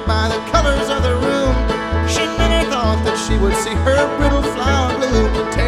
by the colors of the room. She never thought that she would see her brittle flower bloom.